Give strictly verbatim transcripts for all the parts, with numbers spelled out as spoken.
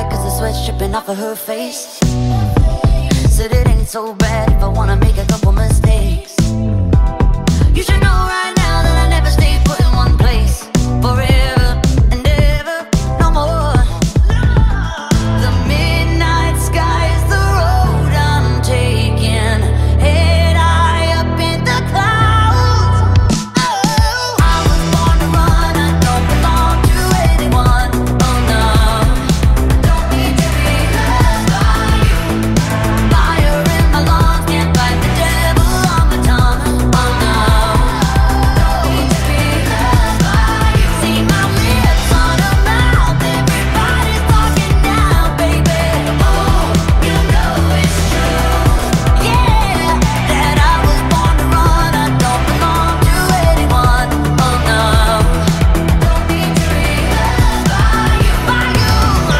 quiet cause the sweat's dripping off of her face. Said it ain't so bad if I wanna make a couple mistakes. You should know right now that I never stay put in one place forever and ever, no more. The midnight sky is the road I'm taking, head high up in the clouds. Oh, I was born to run, I don't belong to anyone. Oh no, don't need to be loved by you. Fire in my lungs, can't fight the devil on my tongue. Oh no, don't need to be loved by you. See my lips on a mouth, everybody's talking now, baby. Oh, you know it's true, yeah, that I was born to run, I don't belong to anyone. Oh no, don't need to be loved by you, by you.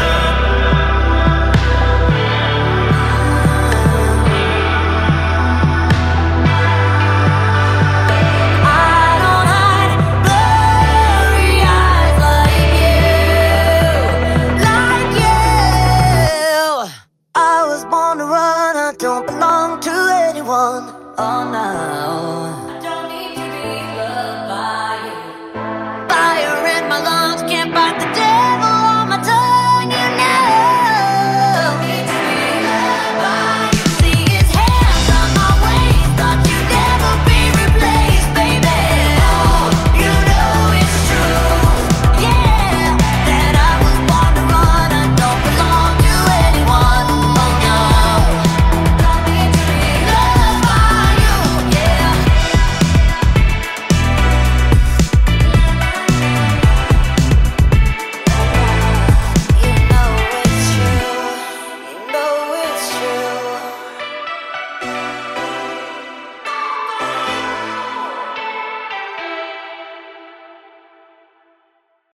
I don't hide blurry eyes like you, like you. I was born to run, I don't belong to anyone. Oh no.